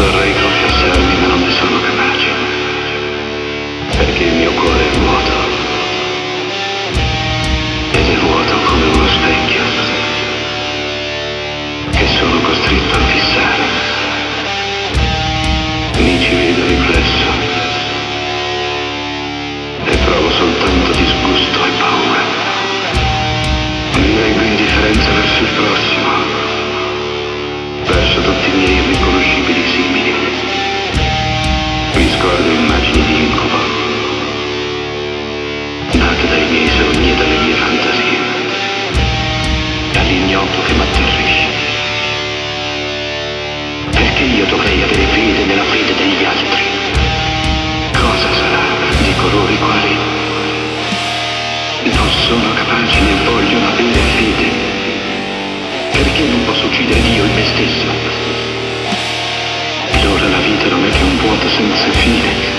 Vorrei confessarmi, ma non ne sono capace, perché il mio cuore è vuoto, ed è vuoto come uno specchio, che sono costretto a fissare. Mi ci vedo riflesso, e provo soltanto disgusto e paura. Mi reggo indifferenza verso il prossimo, verso tutti i miei irriconoscibili simili. Mi scordo immagini di incubo, nate dai miei sogni e dalle mie fantasie, dall'ignoto che m'atterrisce. Perché io dovrei avere fede nella fede degli altri? Cosa sarà di coloro i quali non sono capaci né vogliono avere fede? Perché non posso uccidere Dio in me stesso? Allora la vita non è che un vuoto senza fine,